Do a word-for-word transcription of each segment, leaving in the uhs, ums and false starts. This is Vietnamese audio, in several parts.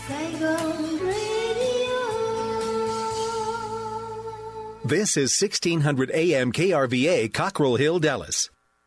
Saigon Radio. This is sixteen hundred A M K R V A, Cockrell Hill, Dallas.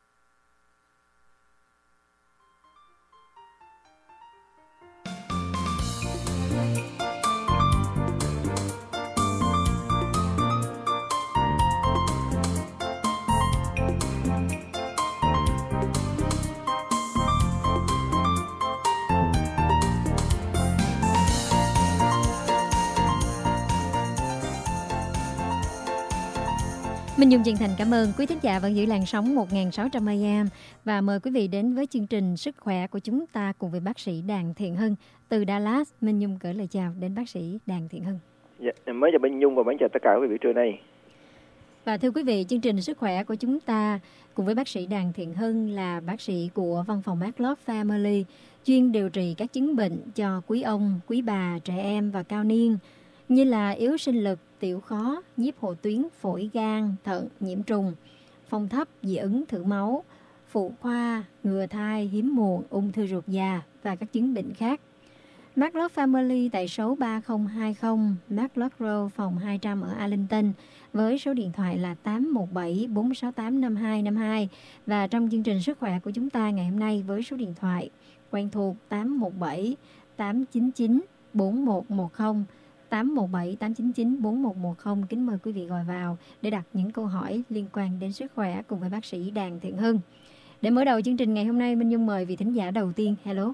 Minh Dung chân thành cảm ơn quý thính giả vẫn giữ làn sóng một nghìn sáu trăm A M và mời quý vị đến với chương trình Sức khỏe của chúng ta cùng với bác sĩ Đàn Thiện Hưng. Từ Dallas, Minh Dung gửi lời chào đến bác sĩ Đàn Thiện Hưng. Dạ, mới chào Minh Dung và mến chào tất cả quý vị trưa nay. Và thưa quý vị, chương trình Sức khỏe của chúng ta cùng với bác sĩ Đàn Thiện Hưng là bác sĩ của văn phòng Medlove Family, chuyên điều trị các chứng bệnh cho quý ông, quý bà, trẻ em và cao niên như là yếu sinh lực, tiểu khó, nhiếp hộ tuyến, phổi, gan, thận, nhiễm trùng, phong thấp, dị ứng, thử máu, phụ khoa, ngừa thai, hiếm muộn, ung thư ruột già và các chứng bệnh khác. Medlove Family tại số ba không hai không Medlove Road, phòng hai trăm ở Arlington với số điện thoại là tám một bảy bốn sáu tám năm hai năm hai và trong chương trình Sức khỏe của chúng ta ngày hôm nay với số điện thoại quen thuộc tám một bảy tám chín chín bốn một một không tám một bảy tám chín chín bốn một một không. Kính mời quý vị gọi vào để đặt những câu hỏi liên quan đến sức khỏe cùng với bác sĩ Đàn Thiện Hưng. Để mở đầu chương trình ngày hôm nay, Minh Dung mời vị thính giả đầu tiên. Hello.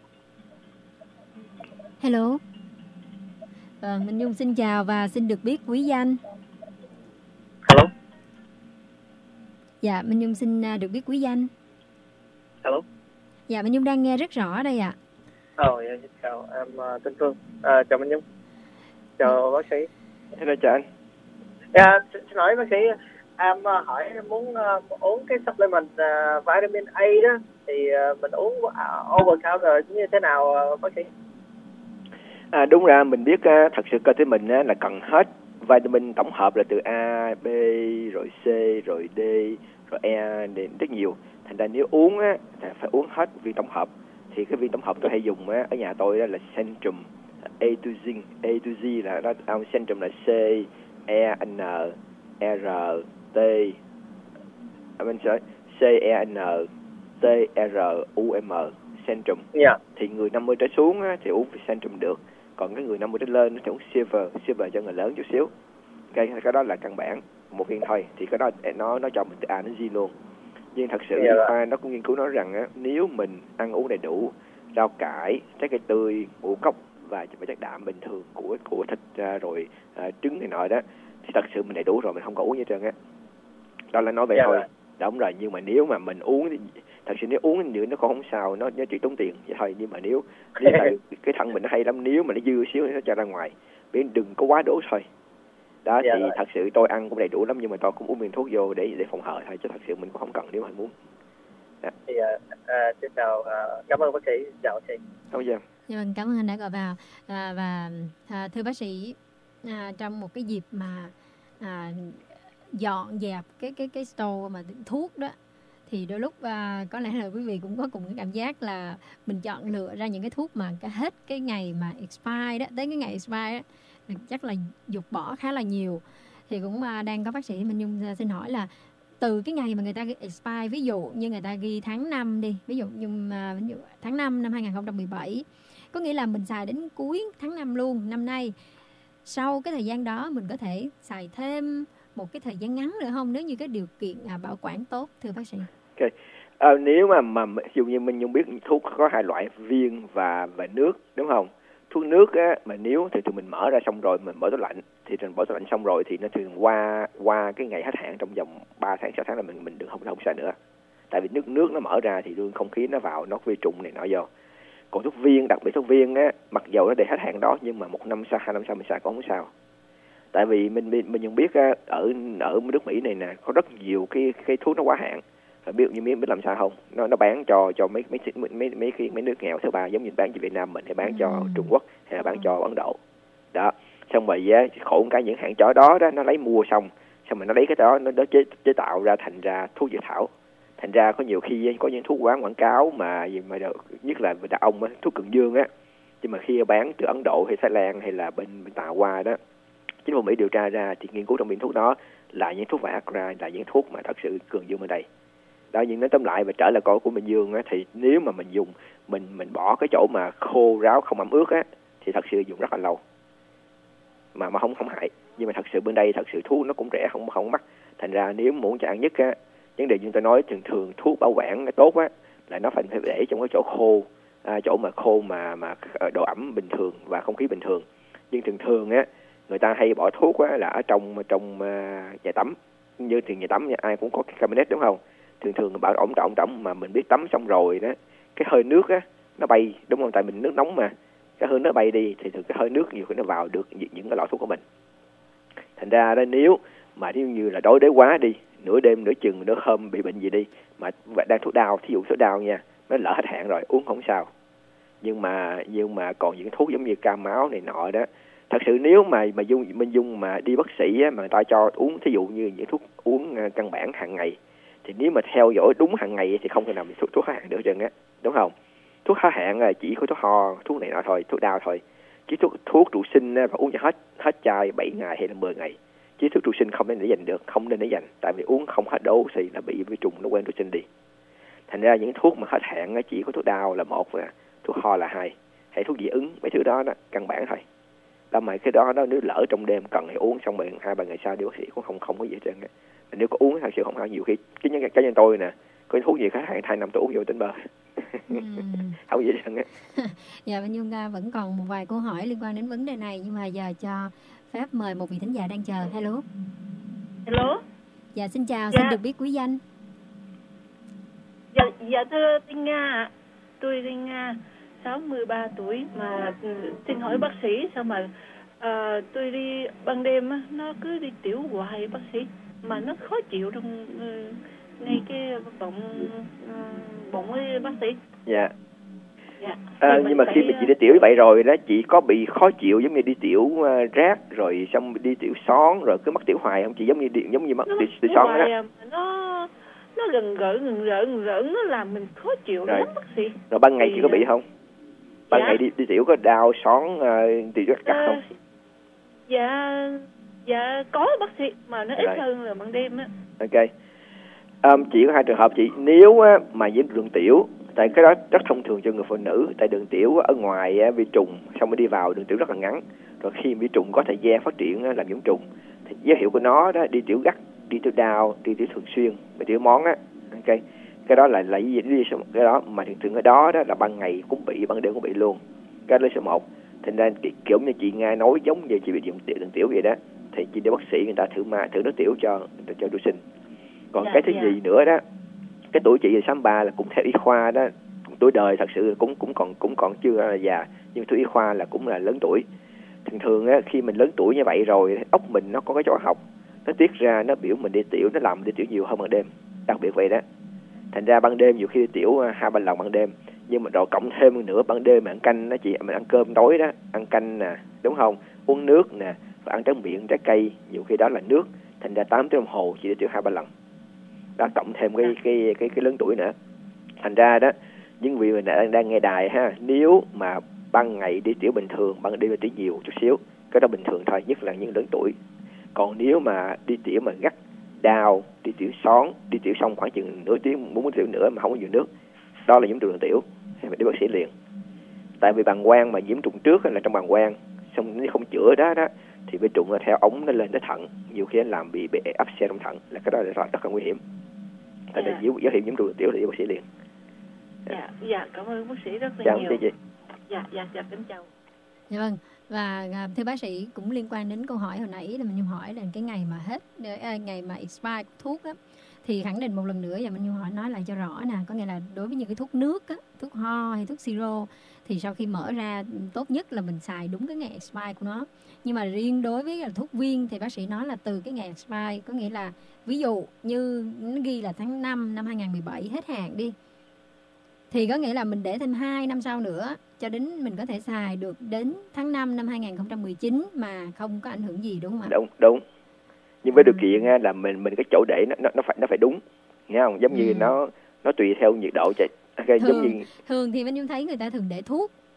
Hello. À, Minh Dung xin chào và xin được biết quý danh. Hello. Dạ, Minh Dung xin được biết quý danh. Hello. Dạ, Minh Dung đang nghe rất rõ đây ạ. À. Oh, yeah, chào, em uh, tên Phương. À, chào Minh Dung. Chào bác sĩ. Hello, chào anh. Yeah, xin hỏi bác sĩ, em uh, hỏi em muốn uh, uống cái supplement uh, vitamin A đó thì uh, mình uống uh, over counter như thế nào uh, bác sĩ? À, đúng ra mình biết uh, thật sự cơ thể mình uh, là cần hết vitamin tổng hợp là từ A, B, rồi C, rồi D, rồi E đến rất nhiều. Thành ra nếu uống á, thì phải uống hết viên tổng hợp. Thì cái viên tổng hợp tôi hay dùng á, ở nhà tôi đó là Centrum A to Z, A to Z là đó, um, Centrum là C, E, N, R, T, mình sẽ C, E, N, T, R, U, M, Centrum. Yeah. Thì người năm mươi trở xuống á, thì uống Centrum được. Còn cái người năm mươi trở lên thì uống Silver, Silver cho người lớn chút xíu. Cái, cái đó là căn bản, một viên thôi. Thì cái đó nó nó cho mình từ A đến Z luôn. Nhưng thật sự yeah. nó cũng nghiên cứu nói rằng á, nếu mình ăn uống đầy đủ rau cải, trái cây tươi, ngũ cốc và chất đạm bình thường của của thịt uh, rồi uh, trứng này nọ đó thì thật sự mình đầy đủ rồi, mình không có uống gì hết trơn á. Đó là nói về yeah, thôi. right. Đúng rồi, nhưng mà nếu mà mình uống thì thật sự nếu uống thì nó cũng không sao, nó nó chỉ tốn tiền vậy thôi. Nhưng mà nếu, nếu cái thận mình nó hay lắm, nếu mà nó dư xíu nó cho ra ngoài, bên đừng có quá đổ thôi. Đó yeah, thì right. Thật sự tôi ăn cũng đầy đủ lắm, nhưng mà tôi cũng uống viên thuốc vô để để phòng hờ thôi, chứ thật sự mình cũng không cần nếu mà muốn. Dạ. Thì uh, uh, xin chào, uh, cảm ơn bác sĩ, chào bác sĩ. Không sao. Dạ vâng, cảm ơn anh đã gọi vào. À, và à, thưa bác sĩ, à, trong một cái dịp mà à, dọn dẹp cái cái cái store mà thuốc đó, thì đôi lúc à, có lẽ là quý vị cũng có cùng cái cảm giác là mình chọn lựa ra những cái thuốc mà cái hết cái ngày mà expire đó, tới cái ngày expire đó, chắc là dục bỏ khá là nhiều. Thì cũng à, đang có bác sĩ Minh Nhung xin hỏi là từ cái ngày mà người ta ghi expire, ví dụ như người ta ghi tháng năm đi, ví dụ như à, ví dụ tháng năm năm hai không một bảy, có nghĩa là mình xài đến cuối tháng năm luôn năm nay. Sau cái thời gian đó mình có thể xài thêm một cái thời gian ngắn nữa không, nếu như cái điều kiện à, bảo quản tốt, thưa bác sĩ? Ok. À, nếu mà mà ví dụ như mình không biết thuốc có hai loại, viên và và nước, đúng không? Thuốc nước á, mà nếu thì tụi mình mở ra xong rồi mình bỏ tủ lạnh, thì mình bỏ tủ lạnh xong rồi thì nó thường qua qua cái ngày hết hạn trong vòng ba tháng sáu tháng là mình mình đừng không không xài nữa. Tại vì nước nước nó mở ra thì luôn không khí nó vào, nó vi trùng này nọ vô. Còn thuốc viên, đặc biệt thuốc viên á, mặc dầu nó để hết hạn đó nhưng mà một năm sau, hai năm sau mình xài cũng không sao. Tại vì mình mình mình nhận biết á, ở ở nước Mỹ này nè có rất nhiều cái cái thuốc nó quá hạn. Và biết như biết biết làm sao không? Nó nó bán cho cho mấy mấy mấy mấy mấy, mấy, mấy nước nghèo thứ ba, giống như bán cho Việt Nam mình hay bán cho ừ. Trung Quốc hay là bán ừ. cho Ấn Độ. Đó. Xong rồi á, khổ một cái những hãng chó đó đó nó lấy mua xong, xong rồi nó lấy cái đó nó, nó chế chế tạo ra thành ra thuốc dược thảo. Thành ra có nhiều khi có những thuốc quán quảng cáo mà gì mà nhất là đàn ông á, thuốc cường dương á, Nhưng mà khi bán từ Ấn Độ hay Thái Lan hay là bên, bên Tàu qua đó, chính phủ Mỹ điều tra ra thì nghiên cứu trong viên thuốc đó là những thuốc Viagra, là những thuốc mà thật sự cường dương ở đây. Đó, nhưng nói tóm lại và trở lại câu của Bình Dương á, thì nếu mà mình dùng mình mình bỏ cái chỗ mà khô ráo không ẩm ướt á thì thật sự dùng rất là lâu mà mà không không hại. Nhưng mà thật sự bên đây thật sự thuốc nó cũng rẻ, không không mắc. Thành ra nếu muốn cho ăn nhất á, vấn đề chúng ta nói thường thường thuốc bảo quản tốt á là nó phải phải để trong cái chỗ khô, à, chỗ mà khô mà mà độ ẩm bình thường và không khí bình thường. Nhưng thường thường á người ta hay bỏ thuốc á là ở trong trong uh, nhà tắm, như thì nhà tắm ai cũng có cái cabinet đúng không? Thường thường bảo ổn trọng trọng mà mình biết tắm xong rồi đó, cái hơi nước á nó bay đúng không? Tại mình nước nóng mà, cái hơi nước bay đi thì thường cái hơi nước nhiều khi nó vào được những, những cái lọ thuốc của mình. Thành ra đó, nếu mà nếu như là đói đói quá đi, nửa đêm nửa chừng nửa hôm bị bệnh gì đi mà đang thuốc đau, thí dụ thuốc đau nha, nó lỡ hết hạn rồi uống không sao. Nhưng mà nhưng mà còn những thuốc giống như cam máu này nọ đó, thật sự nếu mà mà dung Minh Dung mà đi bác sĩ á, mà người ta cho uống thí dụ như những thuốc uống căn bản hàng ngày, thì nếu mà theo dõi đúng hàng ngày thì không thể nào bị thuốc thuốc hết hạn được trơn á, đúng không? Thuốc hết hạn là chỉ có thuốc ho, thuốc này nọ thôi, thuốc đau thôi. Chứ thuốc thuốc trụ sinh và uống cho hết hết chai bảy ngày hay là mười ngày. Chứ thuốc trụ sinh không nên để dành được, không nên để dành, tại vì uống không hết đô thì là bị vi trùng nó quen trụ sinh đi. Thành ra những thuốc mà hết hạn chỉ có thuốc đau là một, và thuốc ho là hai, hay thuốc dị ứng, mấy thứ đó đó căn bản thôi. Đó mà cái đó đó nếu lỡ trong đêm cần thì uống xong rồi hai ba ngày sau đi bác sĩ cũng không không có gì hết trơn á. Nếu có uống thật sự không hay, nhiều khi cái nhân cá nhân tôi nè, có thuốc gì khác hai hai năm tôi uống vô tỉnh bơ. Ừ. Không gì hết trơn á. Dạ, Minh Dung vẫn còn một vài câu hỏi liên quan đến vấn đề này, nhưng mà giờ cho phép mời một vị thính giả đang chờ. Hello. Hello. Dạ xin chào, dạ. Xin được biết quý danh. Dạ, dạ thưa Tinh Nga, tôi Tinh Nga, sáu mươi ba tuổi mà xin hỏi bác sĩ sao mà à, tôi đi ban đêm á, nó cứ đi tiểu hoài bác sĩ, mà nó khó chịu trong uh, ngay cái bụng uh, bụng ấy bác sĩ. Dạ. Dạ. À, nhưng mà khi mà chị đi tiểu như vậy rồi đó, chị có bị khó chịu giống như đi tiểu uh, rác rồi xong đi tiểu xón rồi cứ mắc tiểu hoài không? Chị giống như giống như mắc tiểu, tiểu xón đó. À, nó nó gần gỡ gần rỡ gần rỡ nó làm mình khó chịu rồi. Lắm bác sĩ. Rồi ban ngày thì, chị có bị không? Ban dạ. ngày đi, đi tiểu có đau xón uh, tiểu rất cắt à, không? Dạ dạ có bác sĩ, mà nó ít hơn là ban đêm á. Ok. Um, chỉ có hai trường hợp chị, nếu á, mà nhiễm đường tiểu, tại cái đó rất thông thường cho người phụ nữ, tại đường tiểu ở ngoài á, vi trùng xong mới đi vào, đường tiểu rất là ngắn, rồi khi vi trùng có thời gian phát triển á, làm nhiễm trùng, thì dấu hiệu của nó đó đi tiểu gắt, đi tiểu đau, đi tiểu thường xuyên, đi tiểu món á, ok, cái đó là là gì đi cái đó mà thường thường ở đó đó là ban ngày cũng bị, ban đêm cũng bị luôn, cái đó là số một. Thành ra kiểu như chị Nga nói giống như chị bị đường tiểu, đường tiểu vậy đó, thì chị đi bác sĩ người ta thử ma thử nước tiểu cho cho trụ sinh. Còn dạ, cái thứ dạ. gì nữa đó, cái tuổi chị là sáu mươi ba là cũng theo y khoa đó, tuổi đời thật sự cũng cũng còn cũng còn chưa là già, nhưng tuổi y khoa là cũng là lớn tuổi. Thường thường á, khi mình lớn tuổi như vậy rồi, ốc mình nó có cái chỗ học, nó tiết ra nó biểu mình đi tiểu, nó làm đi tiểu nhiều hơn ban đêm, đặc biệt vậy đó. Thành ra ban đêm nhiều khi đi tiểu hai ba lần ban đêm, nhưng mà rồi cộng thêm nữa ban đêm mà ăn canh đó chị, mình ăn cơm tối đó, ăn canh nè, đúng không, uống nước nè, và ăn tráng miệng trái cây, nhiều khi đó là nước, thành ra tám tiếng đồng hồ chị đi tiểu hai ba lần. Đó, cộng thêm cái cái cái cái lớn tuổi nữa. Thành ra đó, những vị mình đang đang nghe đài ha, nếu mà ban ngày đi tiểu bình thường, ban đêm đi tiểu nhiều chút xíu, cái đó bình thường thôi, nhất là những lớn tuổi. Còn nếu mà đi tiểu mà gắt, đau, đi tiểu xón, đi tiểu xong khoảng chừng nửa tiếng muốn tiểu nữa mà không có nhiều nước, đó là nhiễm trùng đường tiểu, thì mình đi bác sĩ liền. Tại vì bàng quang mà nhiễm trùng trước là trong bàng quang, xong nếu không chữa đó đó thì vi trùng theo ống nó lên tới thận, nhiều khi nó làm bị bị áp xe trong thận, là cái đó là rất, rất là nguy hiểm. Thành ra dấu hiệu nhiễm trùng đường tiểu thì đi bác sĩ liền. Dạ, dạ cảm ơn bác sĩ rất là chào nhiều. Chị. Dạ, dạ, dạ, kính chào. Dạ vâng, và thưa bác sĩ, cũng liên quan đến câu hỏi hồi nãy là mình hỏi là cái ngày mà hết, ngày mà expire thuốc á, thì khẳng định một lần nữa và mình hỏi nói lại cho rõ nè, có nghĩa là đối với những cái thuốc nước á, thuốc ho hay thuốc siro thì sau khi mở ra tốt nhất là mình xài đúng cái ngày expire của nó. Nhưng mà riêng đối với là thuốc viên thì bác sĩ nói là từ cái ngày expire, có nghĩa là ví dụ như nó ghi là tháng năm năm hai không một bảy hết hạn đi, thì có nghĩa là mình để thêm hai năm sau nữa cho đến mình có thể xài được đến tháng năm năm hai không một chín mà không có ảnh hưởng gì, đúng không ạ? Đúng, đúng. Nhưng với điều kiện là mình mình cái chỗ để nó nó phải nó phải đúng, nghe không? Giống như ừ. nó nó tùy theo nhiệt độ chạy. Okay, thường, giống như thường thì mình thấy người ta thường để thuốc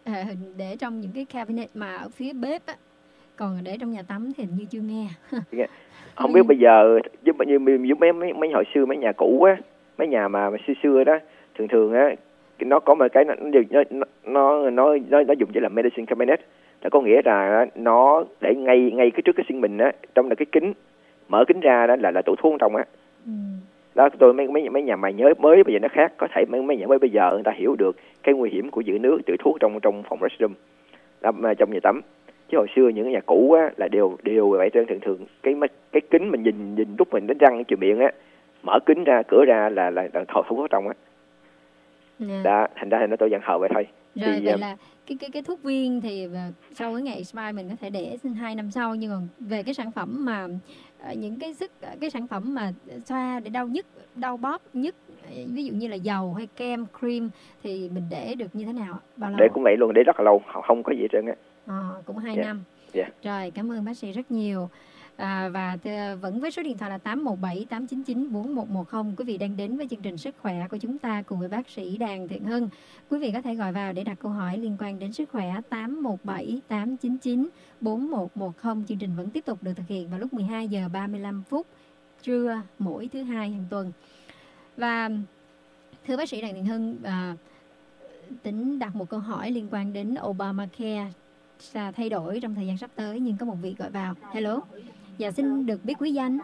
à, để trong những cái cabinet mà ở phía bếp á, còn để trong nhà tắm thì hình như chưa nghe. Không biết bây giờ giúp như như mấy mấy mấy hồi xưa mấy nhà cũ á, mấy nhà mà, mà xưa xưa đó, thường thường á nó có một cái nó nó nó nó nó, nó dùng chỉ là medicine cabinet, là có nghĩa là nó để ngay ngay cái trước cái sink mình á, trong là cái kính, mở kính ra đó là là tủ thuốc trong á. Ừ. Đó tôi mấy mấy mấy nhà mày nhớ mới bây giờ nó khác, có thể mấy mấy nhà mới bây giờ người ta hiểu được cái nguy hiểm của giữ nước trữ thuốc trong trong phòng restroom, trong nhà tắm. Chứ hồi xưa những nhà cũ á là đều đều vậy trơn, thường thường cái cái kính mình nhìn nhìn lúc mình đánh răng chùi miệng á, mở kính ra cửa ra là là, là thò thuốc ở trong á. Yeah. Đó, thành ra thì nó tôi dặn hờ vậy thôi. Rồi thì, vậy là cái cái cái thuốc viên thì sau cái ngày expire mình có thể để hai năm sau, nhưng còn về cái sản phẩm mà những cái sức cái sản phẩm mà xoa để đau nhức, đau bóp nhức, ví dụ như là dầu hay kem, cream thì mình để được như thế nào? Bao lâu? Để cũng vậy luôn, để rất là lâu, không có gì hết trơn á. À, cũng hai yeah. năm. Yeah. Rồi, cảm ơn bác sĩ rất nhiều. À, và th- vẫn với số điện thoại là tám một bảy tám chín chín bốn một một không. Quý vị đang đến với chương trình Sức khỏe của chúng ta cùng với bác sĩ Đàn Thiện Hưng. Quý vị có thể gọi vào để đặt câu hỏi liên quan đến sức khỏe tám một bảy tám chín chín bốn một một không. Chương trình vẫn tiếp tục được thực hiện vào lúc mười hai giờ ba mươi lăm phút trưa mỗi thứ hai hàng tuần. Và thưa bác sĩ Đàn Thiện Hưng, à, tính đặt một câu hỏi liên quan đến Obamacare sẽ thay đổi trong thời gian sắp tới, nhưng có một vị gọi vào. Hello. Dạ, xin được biết quý danh.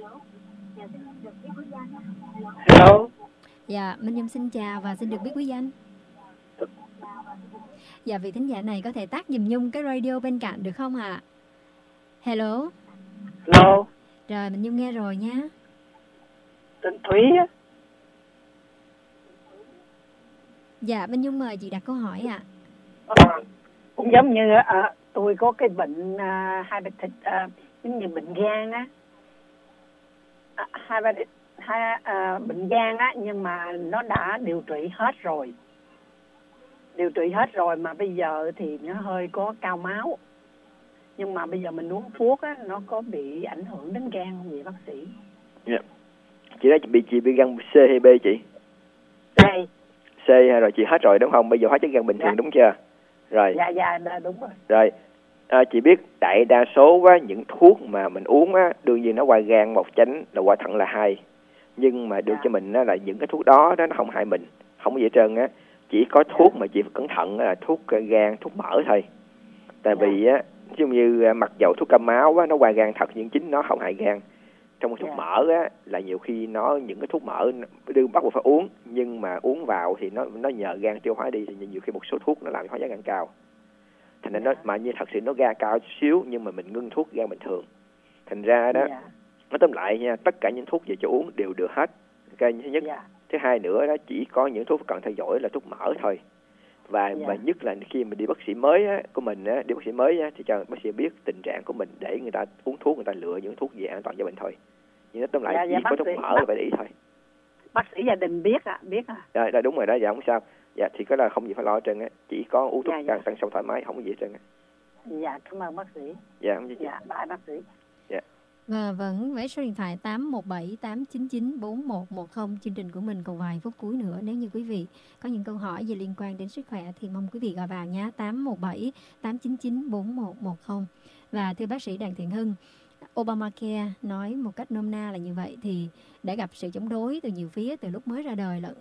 Hello. Dạ, Minh Nhung xin chào và xin được biết quý danh. Dạ, vị thính giả này có thể tắt giùm Nhung cái radio bên cạnh được không ạ? À? Hello. Hello. Rồi, Minh Nhung nghe rồi nhé. Tên Thúy á. Dạ, Minh Nhung mời chị đặt câu hỏi ạ. À. À, cũng giống như à, tôi có cái bệnh à, hai bệnh thịt à, giống như bệnh gan á, à, hai bệnh hai à, bệnh gan á, nhưng mà nó đã điều trị hết rồi, điều trị hết rồi mà bây giờ thì nó hơi có cao máu, nhưng mà bây giờ mình uống thuốc á, nó có bị ảnh hưởng đến gan không vậy bác sĩ? Dạ. Chị nói chị bị chị bị gan C hay B chị? C. C rồi, chị hết rồi đúng không? Bây giờ hóa chất gan bình thường. Dạ. Đúng chưa? Rồi. Dạ dạ đúng rồi. Rồi. À, chị biết đại đa số á, những thuốc mà mình uống á, đương nhiên nó qua gan một chánh, là qua thận là hai. Nhưng mà được dạ. cho mình á, là những cái thuốc đó, đó nó không hại mình, không có gì hết trơn á. Chỉ có thuốc dạ. mà chị phải cẩn thận là thuốc gan, thuốc mỡ thôi. Tại dạ. vì á, giống như mặc dầu thuốc cầm máu á, nó qua gan thật nhưng chính nó không hại gan. Trong thuốc yeah. mỡ á, là nhiều khi nó những cái thuốc mỡ đương bắt buộc phải uống, nhưng mà uống vào thì nó nó nhờ gan tiêu hóa đi, thì nhiều khi một số thuốc nó làm hóa giá gan cao. Thành ra yeah. nó mà như thật sự nó gan cao chút xíu, nhưng mà mình ngưng thuốc gan bình thường. Thành ra đó, yeah. nó tóm lại nha, tất cả những thuốc về cho uống đều được hết. Cái thứ nhất, yeah. thứ hai nữa đó, chỉ có những thuốc cần theo dõi là thuốc mỡ thôi. Và yeah. và nhất là khi mình đi bác sĩ mới á, của mình á, đi bác sĩ mới á, thì cho bác sĩ biết tình trạng của mình để người ta uống thuốc, người ta lựa những thuốc gì an toàn cho mình thôi. Nhưng nó tóm lại dạ, chỉ dạ, có thuốc mỡ là phải để ý thôi. Bác sĩ gia đình biết à, biết à. Dạ, dạ đúng rồi đó, dạ không sao. Dạ thì cái là không gì phải lo hết trơn á, chỉ có uống thuốc dạ, càng dạ. tăng xong thoải mái, không có gì hết trơn á. Dạ, cảm ơn bác sĩ. Dạ không gì. Dạ, bye bác sĩ. Dạ. Và vẫn với số điện thoại tám một bảy tám chín chín bốn một một không. Chương trình của mình còn vài phút cuối nữa. Nếu như quý vị có những câu hỏi gì liên quan đến sức khỏe thì mong quý vị gọi vào nhé. tám một bảy tám chín chín bốn một một không. Và thưa bác sĩ Đàn Thiện Hưng, Obamacare nói một cách nôm na là như vậy thì đã gặp sự chống đối từ nhiều phía từ lúc mới ra đời lẫn.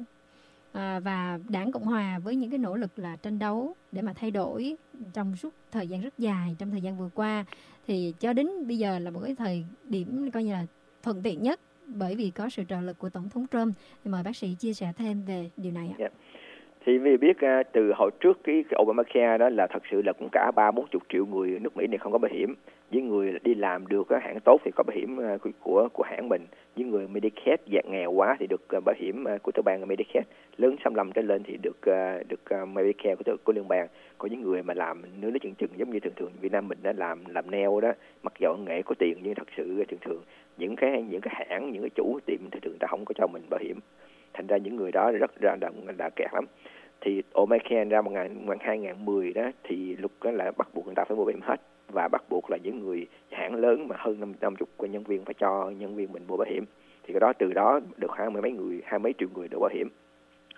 À, và Đảng Cộng Hòa với những cái nỗ lực là tranh đấu để mà thay đổi trong suốt thời gian rất dài trong thời gian vừa qua, thì cho đến bây giờ là một cái thời điểm coi như là thuận tiện nhất bởi vì có sự trợ lực của Tổng thống Trump. Thì mời bác sĩ chia sẻ thêm về điều này ạ. Yeah. Thì vì biết uh, từ hồi trước cái, cái Obamacare đó là thật sự là cũng cả ba bốn chục triệu người nước Mỹ này không có bảo hiểm. Những người đi làm được uh, hãng tốt thì có bảo hiểm uh, của của hãng mình. Những người Medicaid dạng nghèo quá thì được uh, bảo hiểm uh, của tiểu bang Medicaid. Lớn sáu mươi lăm trở lên thì được uh, được uh, Medicare của, của liên bang. Còn những người mà làm nửa nửa chừng chừng giống như thường thường Việt Nam mình đã làm làm nail đó, mặc dù nghệ có tiền nhưng thật sự thường thường những cái những cái hãng, những cái chủ tiệm thường thường ta không có cho mình bảo hiểm. Thành ra những người đó rất ra là, là kẹt lắm. Thì Obamacare ra một nghìn hai nghìn mười đó thì lúc đó là bắt buộc người ta phải mua bảo hiểm hết, và bắt buộc là những người hãng lớn mà hơn năm năm chục nhân viên phải cho nhân viên mình mua bảo hiểm. Thì cái đó từ đó được hai mươi mấy người, hai mấy triệu người được bảo hiểm.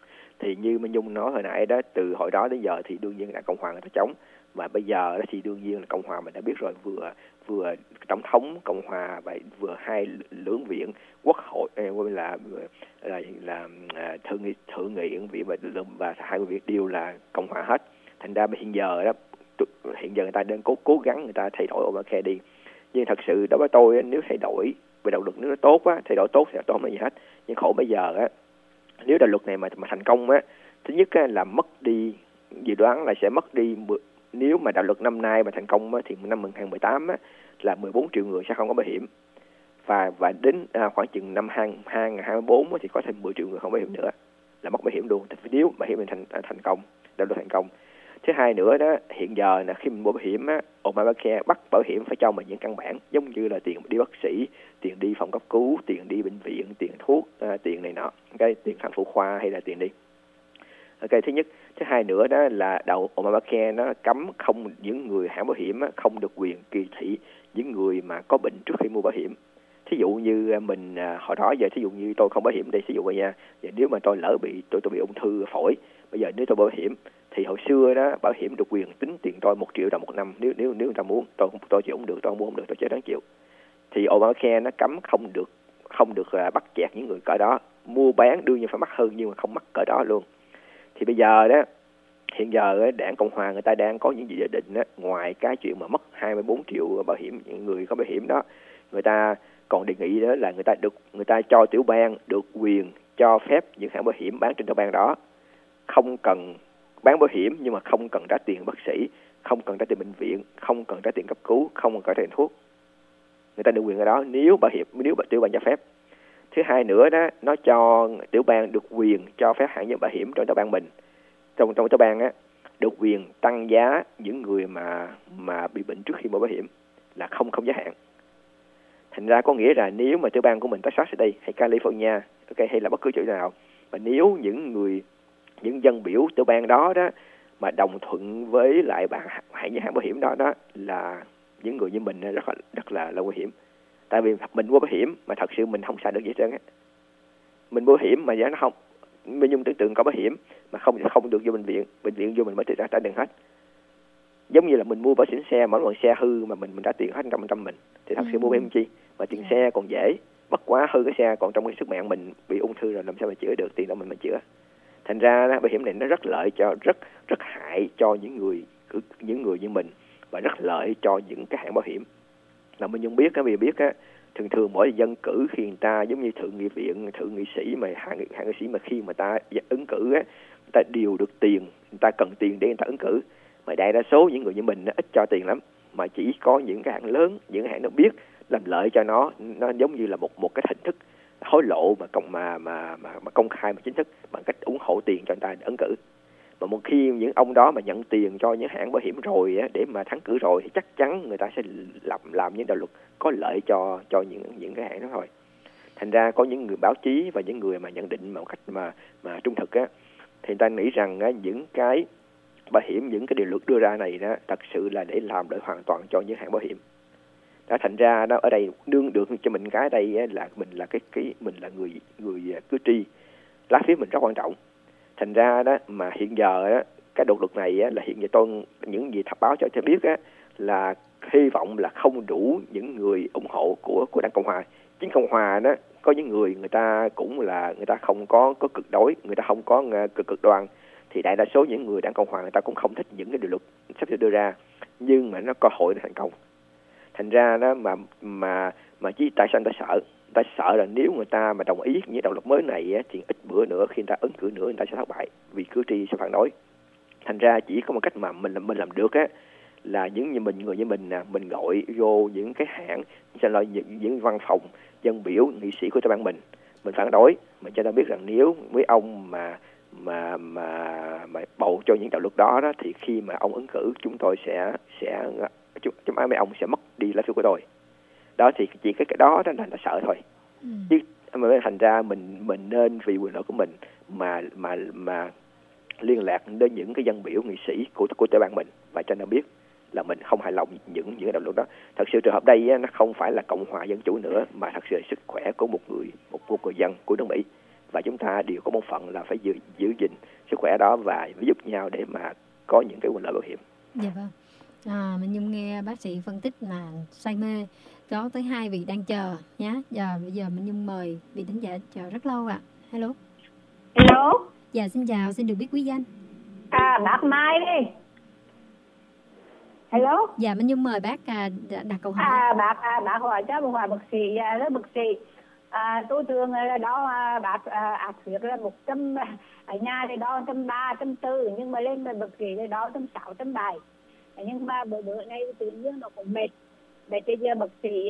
Thì như Minh Nhung nói hồi nãy đó, từ hồi đó đến giờ thì đương nhiên là Cộng hòa người ta chống, mà bây giờ đó thì đương nhiên là Cộng hòa mình đã biết rồi, vừa vừa tổng thống Cộng hòa và vừa hai lưỡng viện quốc hội là là là, là, là thượng nghị thượng nghị viện và và hai viện đều là Cộng hòa hết. Thành ra hiện giờ đó hiện giờ người ta đang cố cố gắng người ta thay đổi Obamacare đi. Nhưng thật sự đối với tôi, nếu thay đổi về đạo luật nếu nó tốt á, thay đổi tốt thì tôi không nói gì hết. Nhưng khổ bây giờ á, nếu đạo luật này mà mà thành công á, thứ nhất á, là mất đi, dự đoán là sẽ mất đi, nếu mà đạo luật năm nay mà thành công á, thì năm hai không một tám á, là mười bốn triệu người sẽ không có bảo hiểm, và và đến à, khoảng chừng năm hai không hai tư á, thì có thêm mười triệu người không bảo hiểm nữa, là mất bảo hiểm luôn. Thì nếu bảo hiểm mình thành thành công, đạo luật thành công. Thứ hai nữa đó, hiện giờ là khi mình mua bảo hiểm á, Obamacare bắt bảo hiểm phải cho mình những căn bản giống như là tiền đi bác sĩ, tiền đi phòng cấp cứu, tiền đi bệnh viện, tiền thuốc, à, tiền này nọ, cái tiền khám phụ khoa hay là tiền đi. Ok, thứ nhất. Thứ hai nữa đó là đầu Obamacare nó cấm không những người hãng bảo hiểm á, không được quyền kỳ thị những người mà có bệnh trước khi mua bảo hiểm. Thí dụ như mình à, hồi đó giờ thí dụ như tôi không bảo hiểm đây, thí dụ vậy nha. Và nếu mà tôi lỡ bị tôi tôi bị ung thư phổi, bây giờ nếu tôi bảo hiểm thì hồi xưa đó bảo hiểm được quyền tính tiền tôi một triệu đồng một năm, nếu nếu nếu người ta muốn, tôi tôi chịu không được, tôi không muốn không được, tôi chỉ đáng chịu. Thì Obamacare nó cấm không được không được uh, bắt chẹt những người cỡ đó, mua bán đương nhiên phải mắc hơn nhưng mà không mắc cỡ đó luôn. Thì bây giờ đó, hiện giờ đảng Cộng hòa người ta đang có những gì dự định đó, ngoài cái chuyện mà mất hai mươi bốn triệu bảo hiểm những người có bảo hiểm đó, người ta còn đề nghị đó là người ta được người ta cho tiểu bang được quyền cho phép những hãng bảo hiểm bán trên tiểu bang đó không cần bán bảo hiểm nhưng mà không cần trả tiền bác sĩ, không cần trả tiền bệnh viện, không cần trả tiền cấp cứu, không cần trả tiền thuốc. Người ta được quyền ở đó nếu bảo hiểm nếu tiểu bang cho phép. Thứ hai nữa đó, nó cho tiểu bang được quyền cho phép hãng bảo hiểm trong tiểu bang mình, trong trong tiểu bang á, được quyền tăng giá những người mà mà bị bệnh trước khi mua bảo hiểm, là không không giá hạn. Thành ra có nghĩa là nếu mà tiểu bang của mình Texas ở đây hay California, ok, hay là bất cứ chỗ nào, mà nếu những người những dân biểu tiểu bang đó đó mà đồng thuận với lại bạn hãng hãng bảo hiểm đó đó, là những người như mình rất là rất là, là nguy hiểm. Tại vì mình mua bảo hiểm mà thật sự mình không xài được gì hết trơn á. Mình mua bảo hiểm mà giá nó không, mình dùng tưởng tượng có bảo hiểm mà không không được vô bệnh viện, bệnh viện vô mình mới trả trả tiền hết. Giống như là mình mua bảo hiểm xe, mỗi lần xe hư mà mình mình trả tiền hết trăm phần trăm mình, thì thật sự ừ. mua bảo hiểm chi? Mà tiền yeah. xe còn dễ, bất quá hư cái xe còn trong cái sức mạng mình bị ung thư rồi làm sao mà chữa được, tiền đó mình mình chữa. Thành ra đó, bảo hiểm này nó rất lợi cho rất rất hại cho những người những người như mình, và rất lợi cho những cái hãng bảo hiểm. Là mình không biết cái vì biết á, thường thường mỗi dân cử khi người ta giống như thượng nghị viện, thượng nghị sĩ mà hạ nghị, hạ nghị sĩ mà khi mà ta ứng cử á, người ta điều được tiền, người ta cần tiền để người ta ứng cử. Mà đại đa số những người như mình nó ít cho tiền lắm, mà chỉ có những cái hãng lớn, những cái hãng nó biết làm lợi cho nó, nó giống như là một một cái hình thức hối lộ mà công mà mà mà, mà công khai mà chính thức bằng cách ủng hộ tiền cho người ta ứng cử. Mà một khi những ông đó mà nhận tiền cho những hãng bảo hiểm rồi á, để mà thắng cử rồi thì chắc chắn người ta sẽ làm làm những đạo luật có lợi cho cho những những cái hãng đó thôi. Thành ra có những người báo chí và những người mà nhận định một cách mà mà trung thực á, thì người ta nghĩ rằng á, những cái bảo hiểm, những cái điều luật đưa ra này đó thật sự là để làm lợi hoàn toàn cho những hãng bảo hiểm. Đã thành ra đó ở đây đương được cho mình cái đây á, là mình là cái cái mình là người người cử tri, lá phiếu mình rất quan trọng. Thành ra đó mà hiện giờ đó, cái đạo luật này á, là hiện giờ tôi những gì thập báo cho tôi biết á, là hy vọng là không đủ những người ủng hộ của của đảng Cộng hòa. Chính Cộng hòa đó có những người người ta cũng là người ta không có có cực đối, người ta không có cực cực đoan, thì đại đa số những người đảng Cộng hòa người ta cũng không thích những cái điều luật sắp đưa ra, nhưng mà nó có hội để thành công. Thành ra đó mà mà mà chỉ tại sao người ta sợ? Ta sợ là nếu người ta mà đồng ý những đạo luật mới này á, thì ít bữa nữa khi người ta ứng cử nữa người ta sẽ thất bại vì cử tri sẽ phản đối. Thành ra chỉ có một cách mà mình làm mình làm được á, là những như mình người như mình nè, mình gọi vô những cái hãng, cho là những, những văn phòng dân biểu nghị sĩ của tiểu bang mình, mình phản đối, mình cho ta biết rằng nếu với ông mà mà mà mà bầu cho những đạo luật đó đó, thì khi mà ông ứng cử chúng tôi sẽ sẽ chúng, chúng mấy ông sẽ mất đi lá phiếu của tôi. Đó thì chỉ cái cái đó đó là ta sợ thôi. Ừ. Chứ mà thành ra mình mình nên vì quyền lợi của mình mà mà mà liên lạc đến những cái dân biểu nghị sĩ của của tiểu bang mình và cho nó biết là mình không hài lòng những những cái đạo luật đó. Thật sự trường hợp đây á, nó không phải là Cộng hòa dân chủ nữa, mà thật sự là sức khỏe của một người một, một người dân của nước Mỹ, và chúng ta đều có một phần là phải giữ, giữ gìn sức khỏe đó và giúp nhau để mà có những cái quyền lợi bảo hiểm. Dạ vâng. À, mình Nhung nghe bác sĩ phân tích là say mê, có tới hai vị đang chờ nhé. Giờ bây giờ mình Nhung mời vị thính giả chờ rất lâu ạ. À. Hello. Hello. Dạ xin chào, xin được biết quý danh. À bác Mai đi. Hello. Dạ mình Nhung mời bác à, đặt câu hỏi. À bác à, bác hỏi cho một hỏi bác sĩ à, đó bác sĩ. À, tôi thường là đó à, bác à, áp huyết là một trăm ở nhà thì đó trăm ba trăm tư nhưng mà lên bác sĩ thì đó trăm sáu trăm bảy. Nhưng mà bữa bữa nay tự nhiên nó cũng mệt. Bây giờ bác sĩ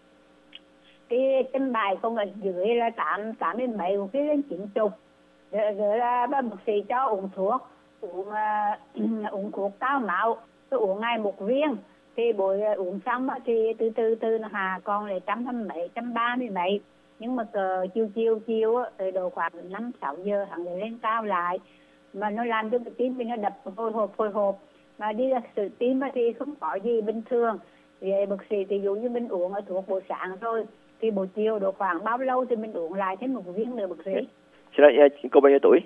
cái trăm bài không ở dưới là tám tám mươi mấy của cái lên chín chục. Rồi, rồi là bác sĩ cho uống thuốc, uống uh, uống thuốc cao máu, tôi uống ngày một viên. Thì buổi uống xong thì từ từ từ nó hạ còn lại trăm hai mấy, trăm ba mươi mấy. Nhưng mà cờ chiều chiều chiều từ độ khoảng năm sáu giờ hẳn lại lên cao lại. Mà nó làm cho cái tim mình nó đập hồi hộp hồi hộp. Mà đi ra sự tim thì không có gì bình thường. Thì bác sĩ thì dụ như mình uống ở thuốc buổi sáng rồi thì buổi chiều độ khoảng bao lâu thì mình uống lại thêm một viên nữa bác sĩ. Xin lỗi, cô bao nhiêu tuổi?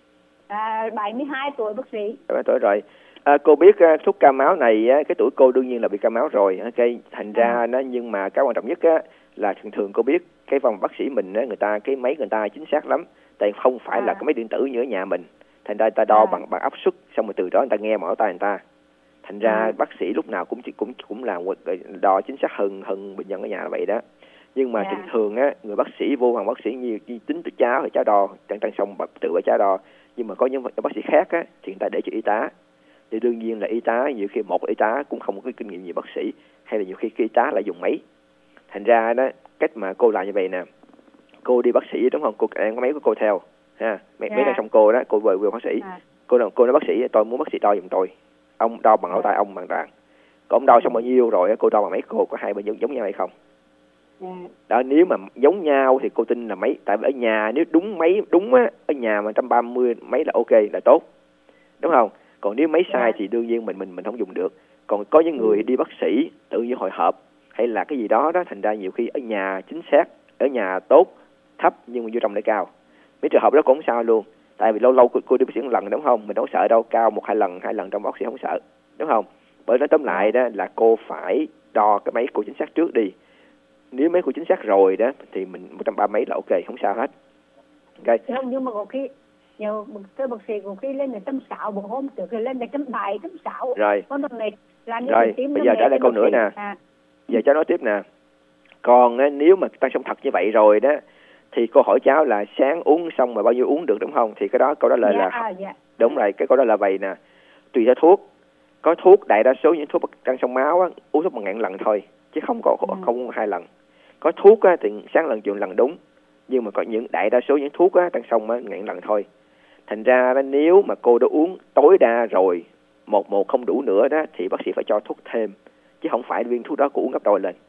À, bảy mươi hai tuổi bác sĩ. bảy mươi hai tuổi rồi. À, cô biết uh, thuốc cao máu này uh, cái tuổi cô đương nhiên là bị cao máu rồi. Okay. Thành ra à. nó nhưng mà cái quan trọng nhất uh, là thường thường cô biết cái phòng bác sĩ mình uh, người ta cái máy người ta chính xác lắm. Tại không phải à. là cái máy điện tử như ở nhà mình. Thành ra người ta đo à. bằng bằng áp suất, xong rồi từ đó người ta nghe mở tay người ta. Thành ra ừ. bác sĩ lúc nào cũng cũng cũng là đo chính xác hơn hơn bệnh nhân ở nhà là vậy đó. Nhưng mà yeah. thường thường á người bác sĩ vô bằng bác sĩ như, như tính từ cháu thì cháu đo tăng tăng xong tự ở cháu đo. Nhưng mà có những bác sĩ khác á thì người ta để cho y tá. Thì đương nhiên là y tá nhiều khi một y tá cũng không có cái kinh nghiệm nhiều bác sĩ, hay là nhiều khi cái y tá lại dùng máy. Thành ra đó cách mà cô làm như vậy nè, cô đi bác sĩ đúng không, cô đem cái máy của cô theo ha, máy yeah. máy đang xong cô đó, cô về về bác sĩ, yeah. cô nói cô nói bác sĩ tôi muốn bác sĩ đo giùm tôi, ông đo bằng lỗ tai ông bằng ràng, còn ông đo xong bao nhiêu rồi cô đo bằng máy cô có hai bên giống, giống nhau hay không. Yeah. Đó, nếu mà giống nhau thì cô tin là máy, tại vì ở nhà nếu đúng máy đúng á, ở nhà mà một trăm ba mươi máy là ok là tốt, đúng không? Còn nếu máy sai yeah. thì đương nhiên mình mình mình không dùng được. Còn có những người đi bác sĩ tự nhiên hồi hộp hay là cái gì đó đó, thành ra nhiều khi ở nhà chính xác, ở nhà tốt thấp nhưng mà vô trong lại cao. Mấy trường hợp đó cũng không sao luôn, tại vì lâu lâu cô, cô đi bác sĩ một lần đúng không, mình đâu sợ đâu, cao một hai lần hai lần trong bác sĩ không sợ, đúng không? Bởi nói tóm lại đó là cô phải đo cái máy cô chính xác trước đi. Nếu máy cô chính xác rồi đó thì mình một trăm ba mấy là ok, không sao hết. Ok. Không, nhưng mà có khi nhiều cái bác sĩ có khi lên là trăm sáu, một hôm trước rồi lên là trăm bảy, trăm sáu. Rồi. Con này là rồi, bây giờ trả lời câu nữa nè. À. Giờ cháu nói tiếp nè. Còn nếu mà tăng sống thật như vậy rồi đó thì cô hỏi cháu là sáng uống xong mà bao nhiêu uống được đúng không? Thì cái đó câu đó lời dạ, là à, dạ. Đúng rồi, cái câu đó là vậy nè. Tùy theo thuốc. Có thuốc đại đa số những thuốc tăng sống máu á, uống thuốc một ngàn lần thôi chứ không có ừ. không hai lần. Có thuốc á, thì sáng lần chiều lần đúng, nhưng mà có những đại đa số những thuốc á, tăng xong á, ngàn lần thôi. Thành ra đó, nếu mà cô đã uống tối đa rồi một một không đủ nữa đó thì bác sĩ phải cho thuốc thêm, chứ không phải viên thuốc đó cô uống gấp đôi lên.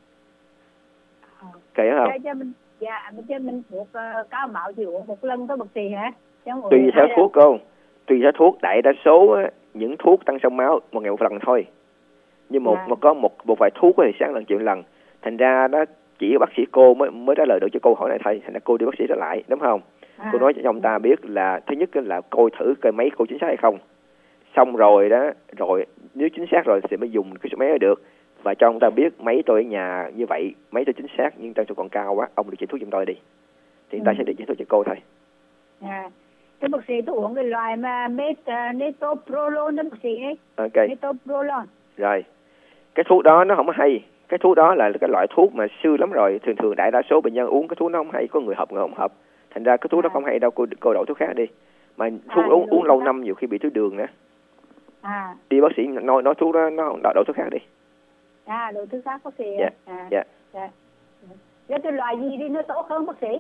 Kệ không? Cho mình, dạ, cho mình thuốc uh, cao máu chỉ uống một lần thôi bác sĩ hả? Tùy theo thuốc cô, tùy theo thuốc, đại đa số á, những thuốc tăng xong máu một ngày một lần thôi. Nhưng một, dạ. mà có một một vài thuốc thì sáng lần chiều lần. Thành ra đó chỉ bác sĩ cô mới mới trả lời được cho câu hỏi này thôi. Thành ra cô đi bác sĩ trở lại, đúng không? À. Cô nói cho ông ta biết là thứ nhất là coi thử coi máy cô chính xác hay không. Xong rồi đó, rồi nếu chính xác rồi thì mới dùng cái số máy đó được. Và cho ông ta biết máy tôi ở nhà như vậy, máy tôi chính xác nhưng tăng số còn cao quá, ông được chỉ thuốc giùm tôi đi. Thì người ta ừ. sẽ được chỉ thuốc cho cô thôi. À. Cái bác sĩ tôi uống cái loại mà met, uh, metoprolol đó bác sĩ ấy. Ok. Metoprolol. Rồi. Cái thuốc đó nó không có hay. Cái thuốc đó là cái loại thuốc mà xưa lắm rồi. Thường thường đại đa số bệnh nhân uống cái thuốc nó không hay. Có người hợp, người không hợp. Thành ra cái thuốc à. đó không hay đâu. Cô, cô đổi thuốc khác đi. Mà thuốc à, uống, uống lâu năm nhiều khi bị thiếu đường nữa. À. Đi bác sĩ nói, nói thuốc đó nó đổi thuốc khác đi. À, đổi thuốc khác bác sĩ. Dạ. À. Dạ. Dạ. Dạ. Cái loại gì đi nó tốt hơn bác sĩ?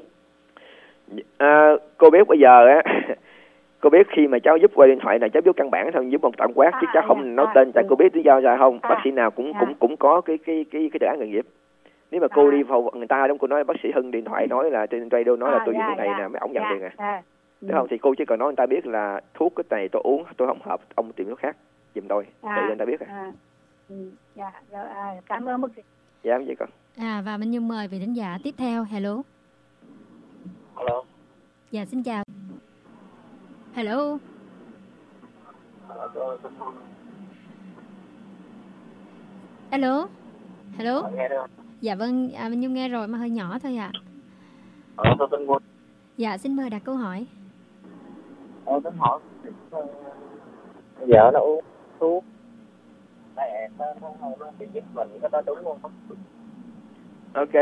À, cô biết bây giờ á, cô biết khi mà cháu giúp qua điện thoại là cháu giúp căn bản thôi, giúp một tổng quát chứ cháu không à, nói à, tên, tại ừ. cô biết lý do ra không? À, bác sĩ nào cũng à. cũng cũng có cái cái cái cái đề án nghề nghiệp. Nếu mà cô à. đi vào người ta đúng, cô nói bác sĩ Hưng điện thoại nói là trên radio nói là à, tôi dùng thuốc này nè, mấy ổng nhận tiền à. à. Đúng không? Thì cô chỉ cần nói người ta biết là thuốc cái này tôi uống tôi không hợp, ông tìm thuốc khác giùm tôi, à. tự người ta biết à. à. Ừ. Dạ, rồi, à, cảm ơn bác sĩ. Dạ vậy con. À, và Minh Nhung mời vị thính giả tiếp theo. Hello. Hello. Dạ xin chào. Hello. Hello. Hello. Nghe được không? Dạ vâng, à, Minh Nhung nghe rồi mà hơi nhỏ thôi ạ. À. Ờ, tôi tên Quân. Dạ xin mời đặt câu hỏi. Ờ, tính hỏi vợ nó uống thuốc mẹ nó không nó bị giết mình, cái đó đúng không? Ok.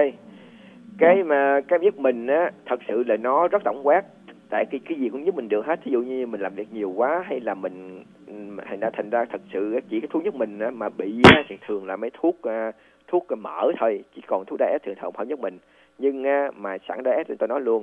Cái mà cái giúp mình á, thật sự là nó rất tổng quát. Tại cái cái gì cũng giúp mình được hết. Ví dụ như mình làm việc nhiều quá hay là mình thành ra thành ra thật sự chỉ cái thuốc giúp mình á, mà bị á, thì thường là mấy thuốc uh, thuốc mỡ thôi, chỉ còn thuốc đai ét thường thường không giúp mình. Nhưng uh, mà sẵn đai ét thì tôi nói luôn,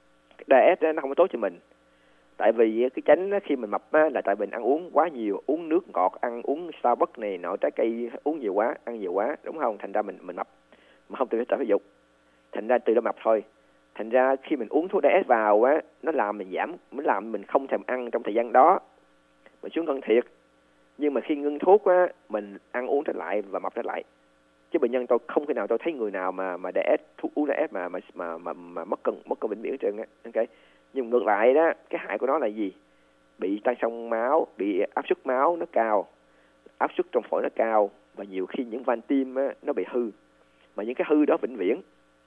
đai ét nó không có tốt cho mình. Tại vì cái tránh khi mình mập á, là tại mình ăn uống quá nhiều, uống nước ngọt, ăn uống Starbucks này nọ, trái cây uống nhiều quá, ăn nhiều quá, đúng không? Thành ra mình mình mập mà không tự tập thể dục, thành ra từ đó mập thôi. Thành ra khi mình uống thuốc đai ét vào á, nó làm mình giảm, nó làm mình không thèm ăn trong thời gian đó, mình xuống cân thiệt. Nhưng mà khi ngưng thuốc á, mình ăn uống trở lại và mập trở lại. Chứ bệnh nhân tôi không thể nào tôi thấy người nào mà mà đai ét thuốc uống đai ét mà mà mà mà, mà mất cân mất cân vĩnh viễn hết trơn á. Ok. Nhưng ngược lại đó, cái hại của nó là gì? Bị tăng xông máu, bị áp suất máu nó cao, áp suất trong phổi nó cao, và nhiều khi những van tim á, nó bị hư. Mà những cái hư đó vĩnh viễn.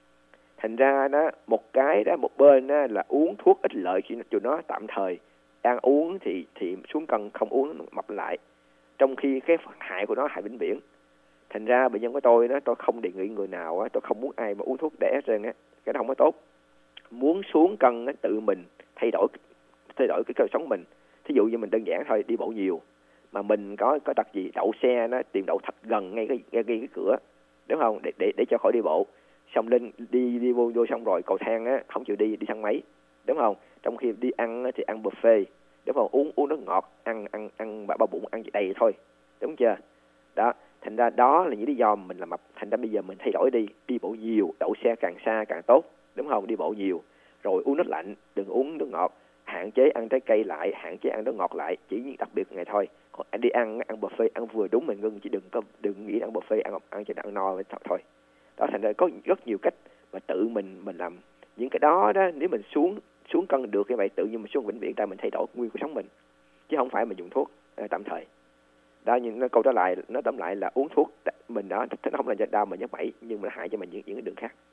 Thành ra đó, một cái đó, một bên đó là uống thuốc ích lợi khi cho nó tạm thời, ăn uống thì thì xuống cân, không uống nó mập lại. Trong khi cái hại của nó hại vĩnh viễn. Thành ra bệnh nhân của tôi đó, tôi không đề nghị người nào á, tôi không muốn ai mà uống thuốc đai ét trơn á, cái đó không có tốt. Muốn xuống cân á, tự mình thay đổi thay đổi cái cơ sống mình. Thí dụ như mình đơn giản thôi, đi bộ nhiều, mà mình có có tật gì, đậu xe nó tìm đậu thật gần ngay cái ngay cái cửa, đúng không? Để để để cho khỏi đi bộ. Xong lên đi đi vô vô xong rồi cầu thang á, không chịu đi đi thang máy, đúng không? Trong khi đi ăn á, thì ăn buffet, đúng không? Uống uống nước ngọt, ăn ăn ăn ba bụng ăn đầy thôi, đúng chưa? Đó, thành ra đó là những lý do mình làm mập. Thành ra bây giờ mình thay đổi đi, đi bộ nhiều, đậu xe càng xa càng tốt, đúng không? Đi bộ nhiều, rồi uống nước lạnh, đừng uống nước ngọt, hạn chế ăn trái cây lại, hạn chế ăn nước ngọt lại, chỉ đặc biệt ngày thôi. Còn anh đi ăn ăn buffet, ăn vừa đúng mình ngưng, chỉ đừng có đừng nghĩ ăn buffet, ăn ăn cho ăn no thôi. Đó, thành ra có rất nhiều cách mà tự mình mình làm những cái đó đó. Nếu mình xuống xuống cân được như vậy, tự nhiên mình xuống vĩnh viễn, tại mình thay đổi nguyên cuộc sống mình, chứ không phải mình dùng thuốc à, tạm thời. Đó, nhưng nó câu trả lại, nó tóm lại là uống thuốc mình đó, nó không làm cho đau mà nhức mẩy, nhưng mà hại cho mình những những cái đường khác.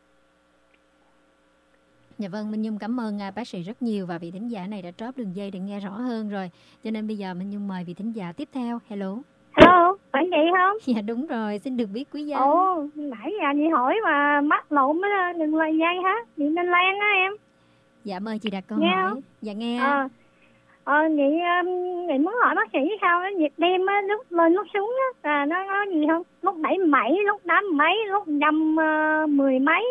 Dạ vâng, Minh Nhung cảm ơn bác sĩ rất nhiều, và vị thính giả này đã tróp đường dây để nghe rõ hơn rồi. Cho nên bây giờ Minh Nhung mời vị thính giả tiếp theo. Hello. Hello, phải vậy không? Dạ đúng rồi, xin được biết quý danh. Ồ, nãy giờ chị hỏi mà mắc lộn á, đừng là dây hả? Chị Minh Lan á em. Dạ mời chị đặt câu nghe hỏi. Không? Dạ nghe. Ờ, ờ chị, chị muốn hỏi bác sĩ sao á, nhịp đêm á, lúc lên lúc xuống á, là nó có gì không? Lúc bảy mấy, lúc tám mấy, lúc năm uh, mười mấy.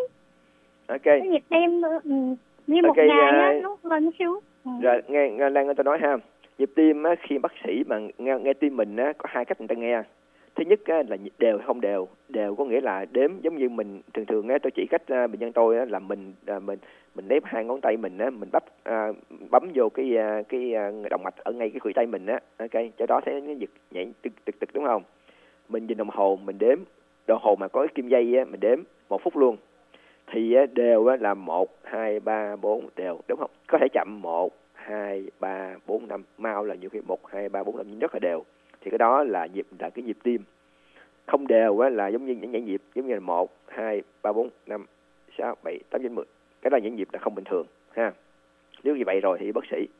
Ok. Cái nhịp đêm ừ, như một okay, ngày á, uh, lúc lên lúc xuống. Ừ. Rồi nghe, nghe Lan ơi, tôi nói ha. Nhịp tim á, khi bác sĩ mà nghe, nghe tim mình á, có hai cách người ta nghe. Thứ nhất á, là nhịp đều hay không đều. Đều có nghĩa là đếm giống như mình thường thường á, tôi chỉ cách uh, bệnh nhân tôi á, là mình uh, mình mình đếm hai ngón tay mình á, mình bắp uh, bấm vô cái uh, cái uh, động mạch ở ngay cái khuỷu tay mình á, ok, cho đó thấy nó giật nhảy tực tực tực, đúng không? Mình nhìn đồng hồ mình đếm, đồng hồ mà có cái kim dây á, mình đếm một phút luôn. Thì á, đều á, là một, hai, ba, bốn đều, đúng không? Có thể chậm một, hai, ba, bốn, năm, mau là nhiều khi một, hai, ba, bốn, năm nhưng rất là đều. Thì cái đó là nhịp là cái nhịp tim. Không đều á, là giống như những nhảy nhịp, giống như là một, hai, ba, bốn, năm, sáu, bảy, tám, chín, mười. Cái đó là những nhịp là không bình thường ha. Nếu như vậy rồi thì bác sĩ.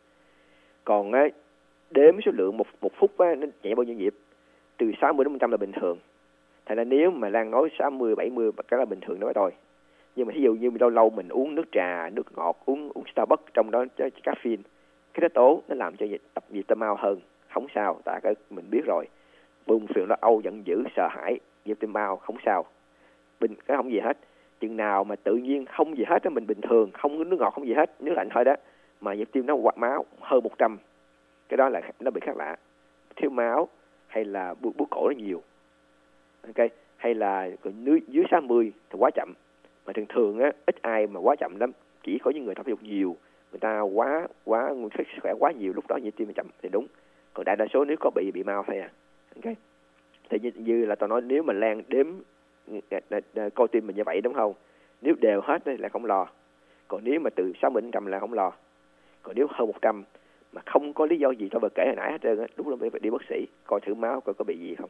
Còn á, đếm số lượng một một phút á, nó nhảy bao nhiêu nhịp? Từ sáu mươi đến một trăm là bình thường. Thành ra nếu mà Lan nói sáu mươi, bảy mươi cái là bình thường đó thôi. Nhưng mà ví dụ như lâu lâu mình uống nước trà, nước ngọt, uống uống Starbucks, trong đó có caffeine, cái đó tố nó làm cho tập nhịp tim mau hơn, không sao, tại cái mình biết rồi. Buồn phiền, lo âu, giận dữ, sợ hãi, nhịp tim mau không sao, bình cái không gì hết. Chừng nào mà tự nhiên không gì hết đó, mình bình thường, không có nước ngọt, không gì hết, nước lạnh thôi đó, mà nhịp tim nó quạt máu hơn một trăm, cái đó là nó bị khác lạ, thiếu máu hay là bút bút cổ nó nhiều, ok, hay là dưới sáu mươi thì quá chậm. Mà thường thường á, ít ai mà quá chậm lắm, chỉ có những người tập thể dục nhiều, người ta quá quá sức khỏe quá nhiều, lúc đó nhịp tim chậm thì đúng. Còn đại đa số nếu có bị bị mau thôi à, ok. Thì như, như là tôi nói, nếu mà Lan đếm coi tim mình như vậy, đúng không? Nếu đều hết là không lo. Còn nếu mà từ sáu mươi đến một trăm là không lo. Còn nếu hơn một trăm mà không có lý do gì tôi vừa kể hồi nãy hết trơn á, lúc đó phải đi bác sĩ coi thử máu coi có bị gì không.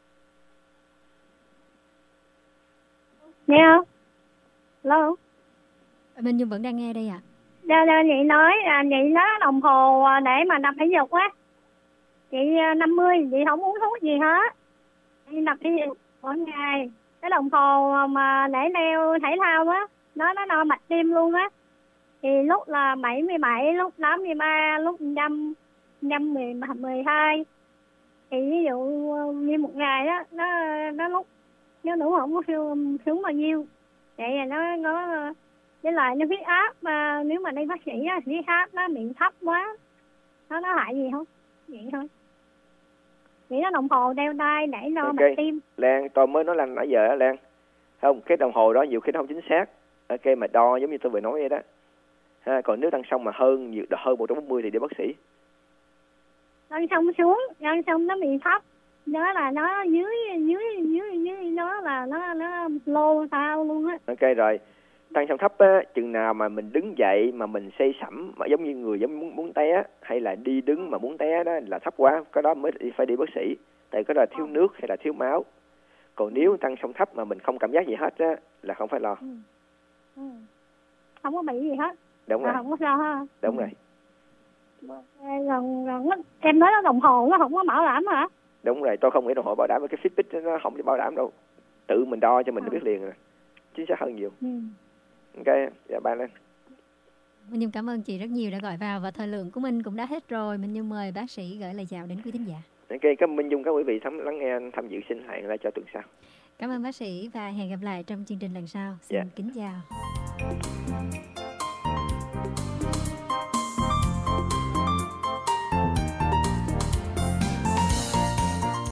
Nghe không? Hello. Minh Nhung vẫn đang nghe đây ạ. À? Dạ, dạ, chị nói à, chị nói đồng hồ để mà tập thể dục á, chị năm mươi chị không uống thuốc gì hết, chị tập thể dục mỗi ngày. Cái đồng hồ mà để đeo thể thao á, nó nó đo mạch tim luôn á, thì lúc là bảy mươi bảy, lúc tám mươi ba, lúc trăm trăm mười mười hai, thì ví dụ như một ngày đó nó nó lúc nó đủ không có xuống xuống bao nhiêu, vậy là nó nó với lại nó huyết áp, mà nếu mà đi bác sĩ á, huyết áp nó bị thấp quá, nó nó hại gì không? Vậy thôi. Vậy nó đồng hồ đeo tay để đo okay. mạch tim. Lan, tôi mới nói Lan nãy giờ á Lan. Không, cái đồng hồ đó nhiều khi nó không chính xác. Ok, mà đo giống như tôi vừa nói vậy đó. Ha, còn nếu tăng xong mà hơn nhiều hơn một trăm bốn mươi thì đi bác sĩ. Tăng xong xuống, tăng xong nó bị thấp. Đó là nó dưới dưới dưới dưới đó là nó nó lô sao luôn á. Ok rồi. Tăng xong thấp á, chừng nào mà mình đứng dậy mà mình say sẩm mà giống như người giống muốn muốn té, hay là đi đứng mà muốn té đó là thấp quá, cái đó mới phải đi bác sĩ. Tại cái đó là thiếu nước hay là thiếu máu. Còn nếu tăng xong thấp mà mình không cảm giác gì hết á là không phải lo. Ừ. Ừ. Không có bị gì hết. Đúng rồi. Không có sao ha. Đúng rồi. Gần gần em nói nó đồng hồ nó không có bảo đảm hả? Đúng rồi, tôi không nghĩ đồng hồ bảo đảm, cái Fitbit nó không có bảo đảm đâu. Tự mình đo cho mình à. Biết liền rồi. Chính xác hơn nhiều. Ừ. Ok, dạ ba lên. Minh Nhung cảm ơn chị rất nhiều đã gọi vào, và thời lượng của mình cũng đã hết rồi. Minh Nhung mời bác sĩ gửi lời chào đến quý thính giả. Ok, cảm ơn Minh Nhung, các quý vị thăm lắng nghe tham dự sinh hẹn lại cho tuần sau. Cảm ơn bác sĩ và hẹn gặp lại trong chương trình lần sau. Xin yeah. kính chào.